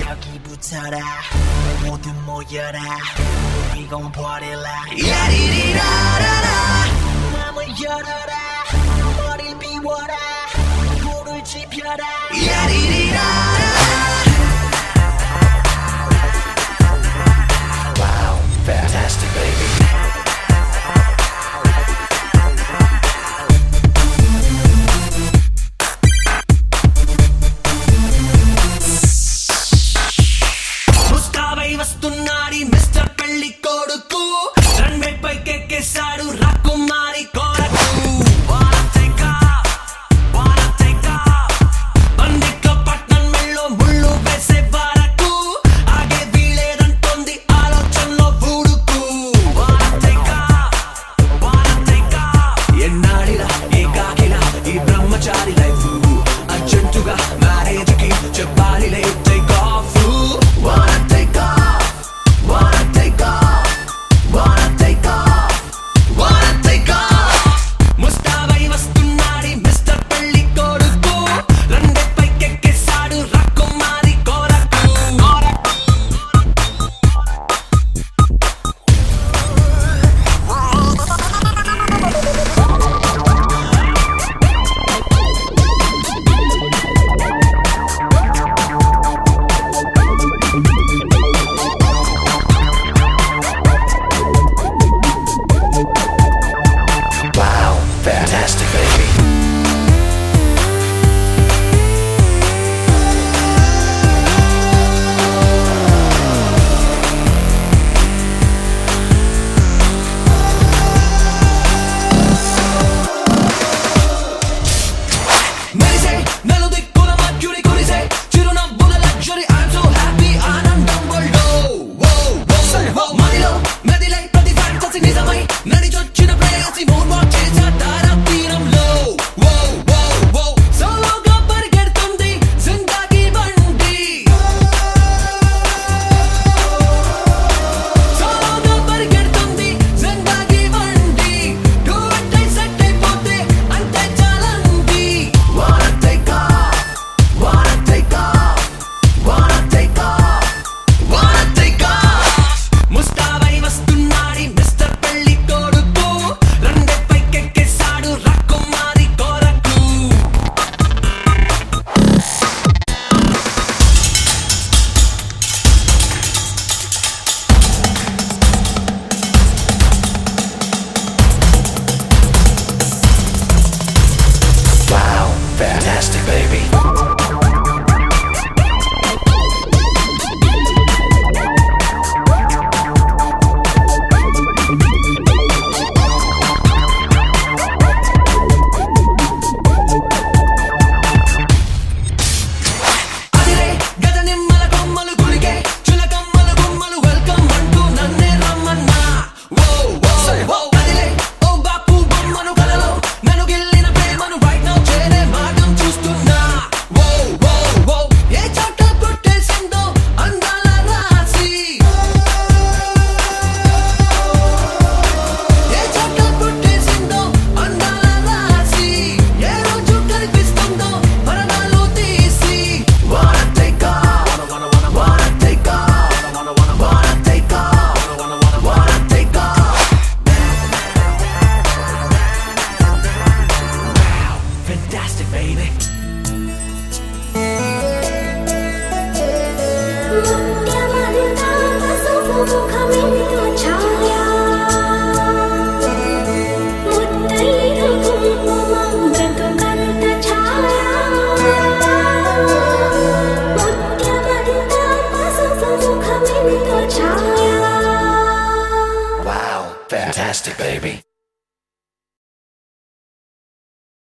여기 붙어라 모두 모여라 We gon' party like 야리리라라라 맘을 열어라 머리를 비워라 불을 지펴라 야리리라라라 Wow, fantastic baby. వస్తున్నాడి mister పెళ్లి కొడుకు రన్వే పైకి ఎక్కేశాడు రాకుమారి కొరకు బందిక పట్నం మెళ్ళో ముళ్ళు వేసే వరకు ఆగే వీలేదంటోంది ఆలోచనలో బుడుకు ఎన్నాడిలా ఏకాకిలా ఈ బ్రహ్మచారి లైఫ్ అర్జెంటుగా మ్యారేజ్ కి చెప్పాలిలే టేక్ ఆఫ్ Fantastic baby. మెరిసే నలుదిక్కుల మధ్యుడి కురిసే చిరునవ్వుల లగ్జరీ I'm so happy ఆనందం వరల్డ్ మదిలో మెదిలై ప్రతి ఫ్యాంటసీ నిజమై నడిచొచ్చిన ప్రేయసి మూన్ వాక్ చేసా తారా తీరంలో సోలోగా పరిగెడుతుంది జిందగీ బండి సోలోగా పరిగెడుతుంది జిందగీ బండి టూ అంటే సెట్ అయిపోతే అంతే చాలండి Wanna take off, wanna take off, wanna take off. Wanna take off ముస్తాబై వస్తున్నాడి మిస్టర్ పెళ్లి కొడుకు రండే పైకెక్కేశాడు రాకుమారి కొరకు Wow, fantastic baby. అదిరే గజ నిమ్మల కొమ్మలు గులికే చులకమ్మల గుమ్మలు వెల్కమ్ అంటూ నన్నే రమ్మన్నా అదిలే ఓ బాపు బొమ్మను కలలో నన్ను గిల్లిన ప్రేమను రైట్ నౌ చేరే మార్గం చూస్తున్నా ఏ చోట పుట్టేసిందో అందాల రాసి ఏ చోట పుట్టేసిందో అందాల రాసి ఏ రోజు కనిపిస్తుందో పరదాలు తీసి Wanna take off, wanna take off, wanna take off, wanna take off. Fantastic, baby. Wow, fantastic baby.